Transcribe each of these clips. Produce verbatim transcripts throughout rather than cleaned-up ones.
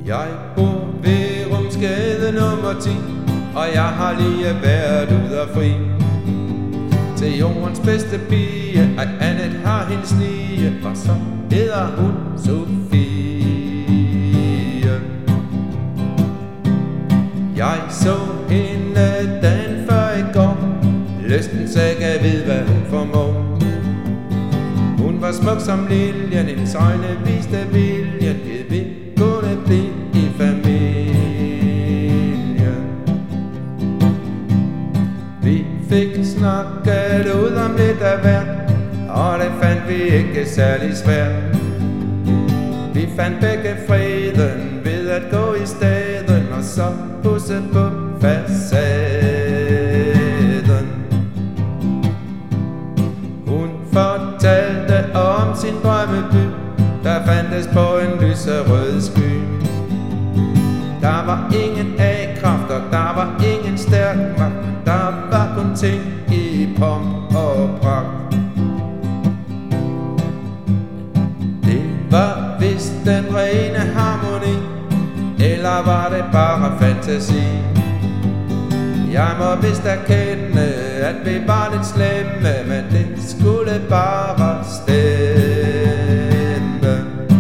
Jeg bor ved Rumsgade nummer ti, og jeg har lige været ude og fri til jordens bedste pige, at Annette har hendes lige, og så hedder hun Sofie. Jeg så hende dagen før i går, lysten sagde, jeg ved hvad hun formår. Hun var smuk som liljen, hendes øjne viste viljen, det vil kunne blive i familien. Vi fik snakket ud om lidt af hvert, og det fandt vi ikke særlig svært. Vi fandt begge freden ved at gå i staden, og så pusse på facaden. Hun fortalte om sin drømmeby, der fandtes på en lyserød sky. Der var ingen A-kræfter, der var ingen stærk magt, men der var kun ting i pomp og pragt. Det var vist den rene harmoni, eller var det bare fantasi? Jeg må vist erkende, at vi var lidt slemme, men det skulle bare stemme.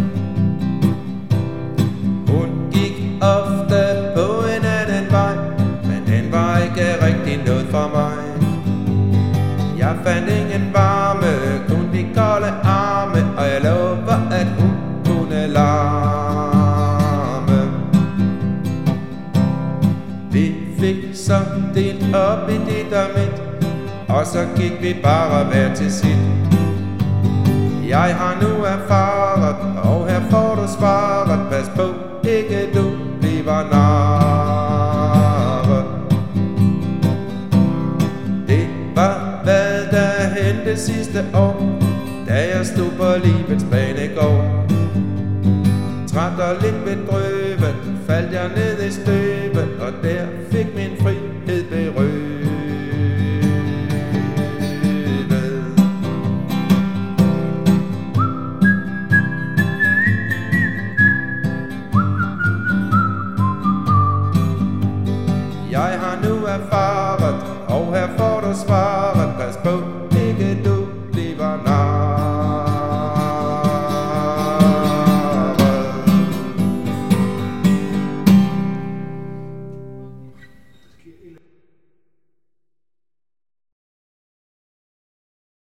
Hun gik ofte på en anden vej, men den var ikke rigtig noget for mig. Jeg fandt ingen varme, kun de kolde arme, og jeg lover, at hun kunne larme. Vi fik så delt op i dit og mit, og så gik vi bare hver til sit. Jeg har nu erfaret, og her får du svaret, pas på, ikke du bliver narre. Det var hvad der hente sidste år, da jeg stod på livets banegård. Træt og lidt bedrøvet, faldt jeg ned i støvet, og der fik min frihed berøvet. Jeg har nu erfaret,